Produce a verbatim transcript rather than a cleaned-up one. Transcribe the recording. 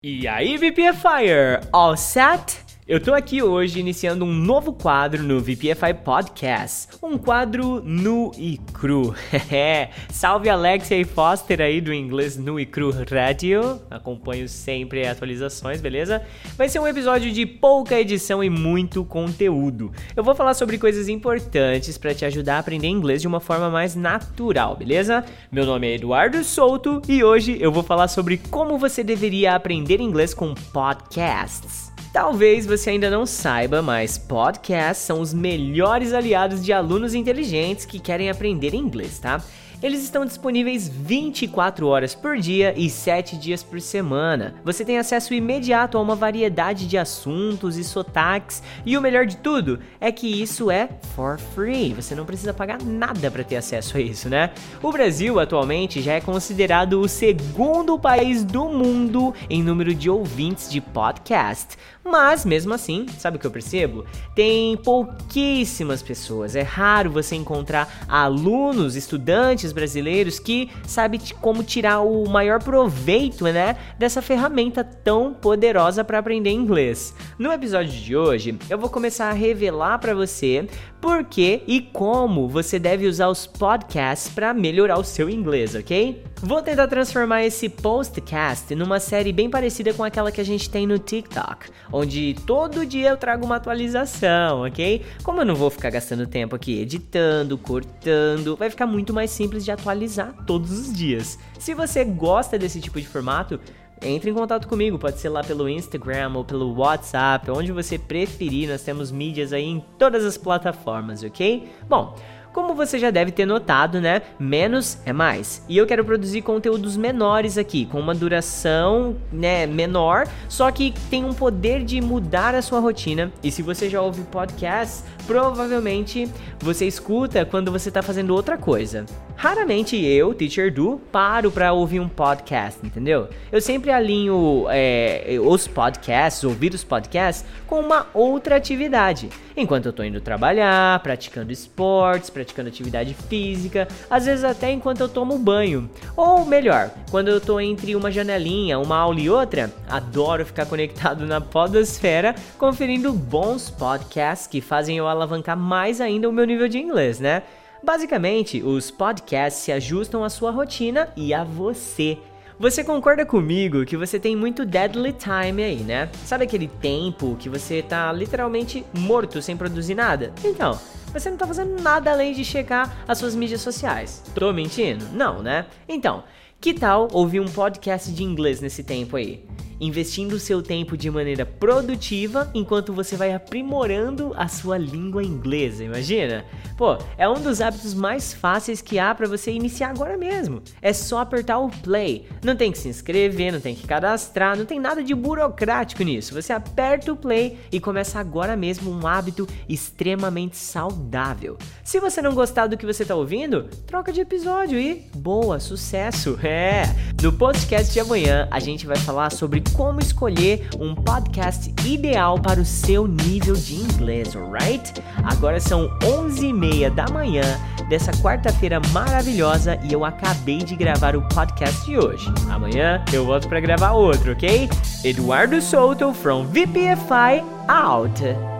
E aí, VPFire, all set? Eu tô aqui hoje iniciando um novo quadro no V P F I Podcast, um quadro nu e cru. Salve Alexia e Foster aí do inglês Nu e Cru Radio, acompanho sempre atualizações, beleza? Vai ser um episódio de pouca edição e muito conteúdo. Eu vou falar sobre coisas importantes pra te ajudar a aprender inglês de uma forma mais natural, beleza? Meu nome é Eduardo Souto e hoje eu vou falar sobre como você deveria aprender inglês com podcasts. Talvez você ainda não saiba, mas podcasts são os melhores aliados de alunos inteligentes que querem aprender inglês, tá? Eles estão disponíveis vinte e quatro horas por dia e sete dias por semana. Você tem acesso imediato a uma variedade de assuntos e sotaques. E o melhor de tudo é que isso é for free. Você não precisa pagar nada para ter acesso a isso, né? O Brasil atualmente já é considerado o segundo país do mundo em número de ouvintes de podcast. Mas, mesmo assim, sabe o que eu percebo? Tem pouquíssimas pessoas. É raro você encontrar alunos, estudantes brasileiros que sabem como tirar o maior proveito, né, dessa ferramenta tão poderosa para aprender inglês. No episódio de hoje, eu vou começar a revelar para você por que e como você deve usar os podcasts para melhorar o seu inglês, ok? Vou tentar transformar esse podcast numa série bem parecida com aquela que a gente tem no TikTok, onde todo dia eu trago uma atualização, ok? Como eu não vou ficar gastando tempo aqui editando, cortando, vai ficar muito mais simples de atualizar todos os dias. Se você gosta desse tipo de formato, entre em contato comigo, pode ser lá pelo Instagram ou pelo WhatsApp, onde você preferir, nós temos mídias aí em todas as plataformas, ok? Bom, como você já deve ter notado, né? Menos é mais. E eu quero produzir conteúdos menores aqui, com uma duração, né, menor, só que tem um poder de mudar a sua rotina. E se você já ouve podcasts, provavelmente você escuta quando você está fazendo outra coisa. Raramente eu, Teacher Du, paro para ouvir um podcast, entendeu? Eu sempre alinho é, os podcasts, ouvir os podcasts, com uma outra atividade. Enquanto eu tô indo trabalhar, praticando esportes, praticando atividade física, às vezes até enquanto eu tomo banho. Ou melhor, quando eu tô entre uma janelinha, uma aula e outra, adoro ficar conectado na podosfera, conferindo bons podcasts que fazem eu alavancar mais ainda o meu nível de inglês, né? Basicamente, os podcasts se ajustam à sua rotina e a você. Você concorda comigo que você tem muito deadly time aí, né? Sabe aquele tempo que você tá literalmente morto sem produzir nada? Então, você não tá fazendo nada além de checar as suas mídias sociais. Tô mentindo? Não, né? Então, que tal ouvir um podcast de inglês nesse tempo aí? Investindo o seu tempo de maneira produtiva enquanto você vai aprimorando a sua língua inglesa, imagina? Pô, é um dos hábitos mais fáceis que há para você iniciar agora mesmo. É só apertar o play. Não tem que se inscrever, não tem que cadastrar, não tem nada de burocrático nisso. Você aperta o play e começa agora mesmo um hábito extremamente saudável. Se você não gostar do que você tá ouvindo, troca de episódio e boa, sucesso! É! No podcast de amanhã, a gente vai falar sobre como escolher um podcast ideal para o seu nível de inglês, alright? Agora são onze e meia da manhã dessa quarta-feira maravilhosa e eu acabei de gravar o podcast de hoje. Amanhã eu volto para gravar outro, ok? Eduardo Souto from V P F I out!